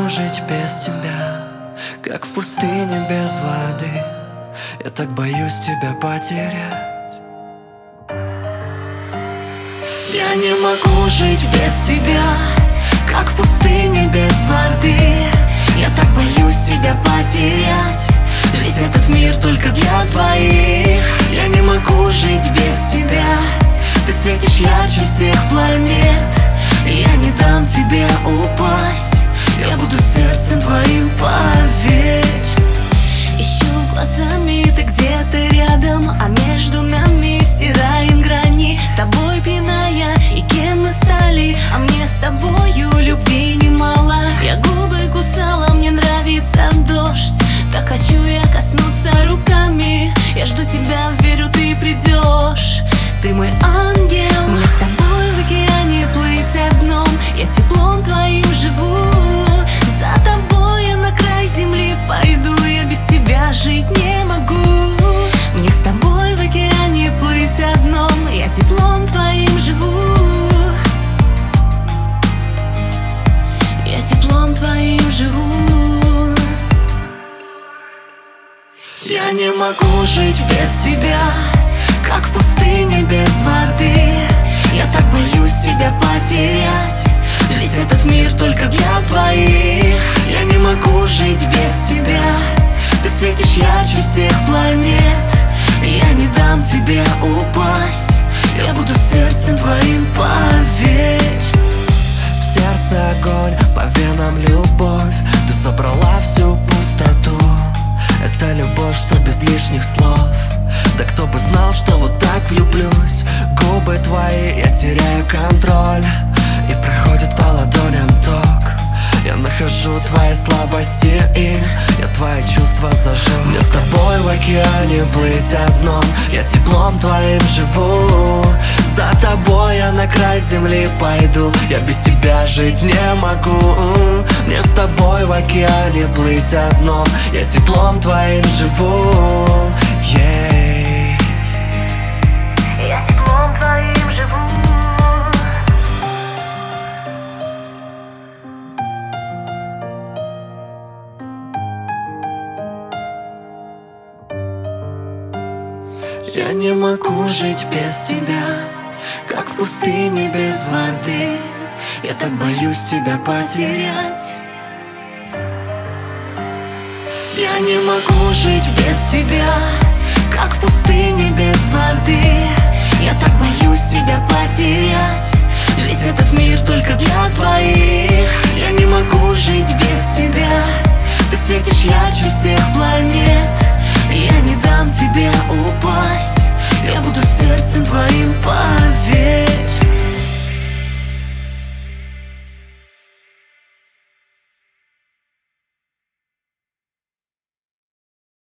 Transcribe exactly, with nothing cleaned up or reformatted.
могу жить без тебя, как в пустыне без воды. Я так боюсь тебя потерять. Я не могу жить без тебя, как в пустыне без воды. Я так боюсь тебя потерять. Весь этот мир только для двоих. Я не могу жить без тебя. Ты светишь ярче всех планет. Я не дам тебе упасть. Я буду сердцем твоим, поверь. Ищу глазами, ты где-то рядом, а между нами стираем грани. Тобой пьяная, и кем мы стали, а мне с тобою любви немало. Я губы кусала, мне нравится дождь. Так хочу я коснуться руками. Я жду тебя, верю, ты придешь. Ты мой ангел. Мне с тобой в океане плыть одном. Я теплом твоим живу. За тобой я на край земли пойду. Я без тебя жить не могу. Мне с тобой в океане плыть одном. Я теплом твоим живу. Я теплом твоим живу. Я не могу жить без тебя, как в пустыне без воды. Я так боюсь тебя потерять. Весь этот мир только для двоих. Я не могу жить без тебя. Ты светишь ярче всех планет. Я не дам тебе упасть. Я буду сердцем твоим, поверь. В сердце огонь, по венам любовь. Ты забрала всю пустоту. Это любовь, что без лишних слов. Да кто бы знал, что вот так влюблюсь. Губы твои, я теряю контроль. И проходит по ладоням ток. Я нахожу твои слабости, и я твои чувства зажжу. Мне с тобой в океане плыть одном. Я теплом твоим живу. За тобой я на край земли пойду. Я без тебя жить не могу. Мне с тобой в океане плыть одном. Я теплом твоим живу. Yeah. Я теплом твоим живу. Я не могу жить без тебя, как в пустыне без воды. Я так боюсь тебя потерять. Я не могу жить без тебя, как в пустыне без воды. Я так боюсь тебя потерять.